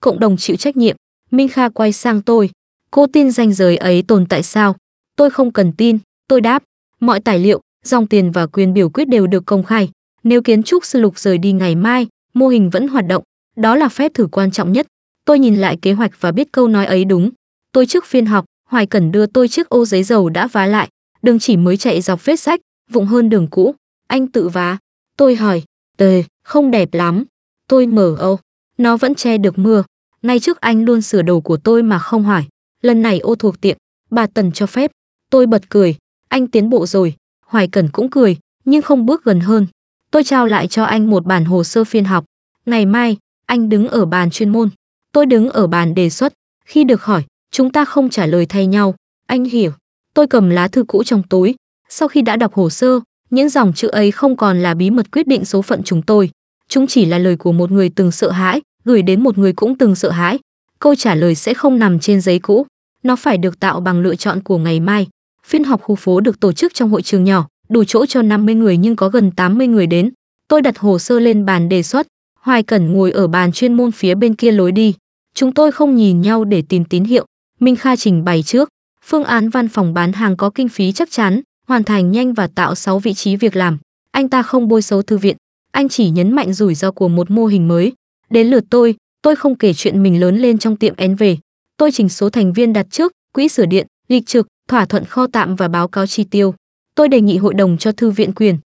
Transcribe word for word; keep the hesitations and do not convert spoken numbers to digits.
cộng đồng chịu trách nhiệm. Minh Kha quay sang tôi. Cô tin ranh giới ấy tồn tại sao? Tôi không cần tin, tôi đáp. Mọi tài liệu, dòng tiền và quyền biểu quyết đều được công khai. Nếu kiến trúc sư Lục rời đi ngày mai, mô hình vẫn hoạt động. Đó là phép thử quan trọng nhất. Tôi nhìn lại kế hoạch và biết câu nói ấy đúng. Tôi trước phiên họp, Hoài Cẩn đưa tôi chiếc ô giấy dầu đã vá lại. Đường chỉ mới chạy dọc vết sách, vụng hơn đường cũ. Anh tự vá. Tôi hỏi. Tề, không đẹp lắm. Tôi mở ô. Nó vẫn che được mưa. Ngay trước anh luôn sửa đồ của tôi mà không hỏi. Lần này ô thuộc tiệm, bà Tần cho phép. Tôi bật cười. Anh tiến bộ rồi. Hoài Cẩn cũng cười, nhưng không bước gần hơn. Tôi trao lại cho anh một bản hồ sơ phiên họp. Ngày mai, anh đứng ở bàn chuyên môn. Tôi đứng ở bàn đề xuất. Khi được hỏi, chúng ta không trả lời thay nhau. Anh hiểu. Tôi cầm lá thư cũ trong túi. Sau khi đã đọc hồ sơ, những dòng chữ ấy không còn là bí mật quyết định số phận chúng tôi. Chúng chỉ là lời của một người từng sợ hãi, gửi đến một người cũng từng sợ hãi. Câu trả lời sẽ không nằm trên giấy cũ. Nó phải được tạo bằng lựa chọn của ngày mai. Phiên họp khu phố được tổ chức trong hội trường nhỏ, đủ chỗ cho năm mươi người nhưng có gần tám mươi người đến. Tôi đặt hồ sơ lên bàn đề xuất. Hoài Cẩn ngồi ở bàn chuyên môn phía bên kia lối đi. Chúng tôi không nhìn nhau để tìm tín hiệu. Minh Kha trình bày trước. Phương án văn phòng bán hàng có kinh phí chắc chắn, hoàn thành nhanh và tạo sáu vị trí việc làm. Anh ta không bôi xấu thư viện. Anh chỉ nhấn mạnh rủi ro của một mô hình mới. Đến lượt tôi, tôi không kể chuyện mình lớn lên trong tiệm én vê. Tôi chỉnh số thành viên đặt trước, quỹ sửa điện, lịch trực, thỏa thuận kho tạm và báo cáo chi tiêu. Tôi đề nghị hội đồng cho thư viện quyền